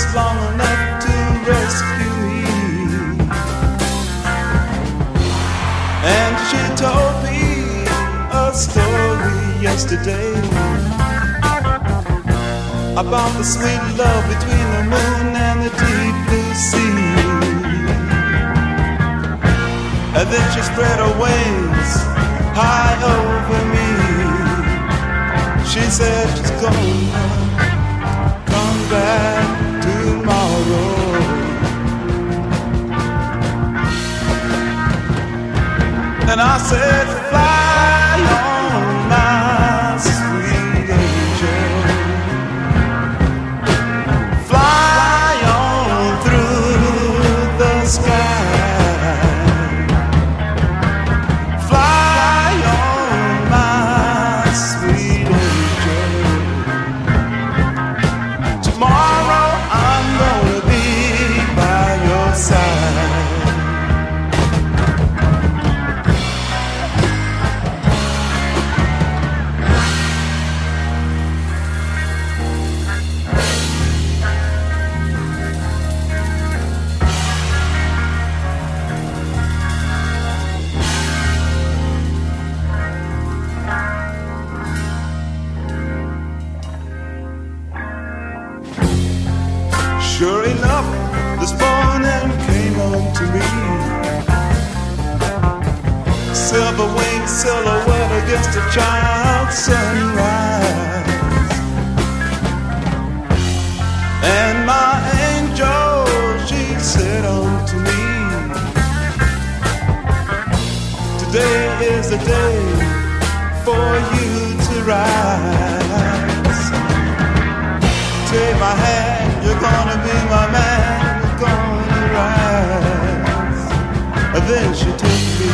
long enough to rescue me. And she told me a story yesterday about the sweet love between the moon and the deep blue sea. And then she spread her wings high over me. She said she's gonna come back tomorrow. And I said, fly on, my sweet angel. Fly on through the sky. Fly on, my sweet angel. Tomorrow I'm gonna be by your side. Sure enough, this morning came home to me. Silver winged silhouette against a child's sunrise. And my angel, she said unto me, today is the day for you to rise. Take my hand, you're gonna be my man, you're gonna rise. And then she took me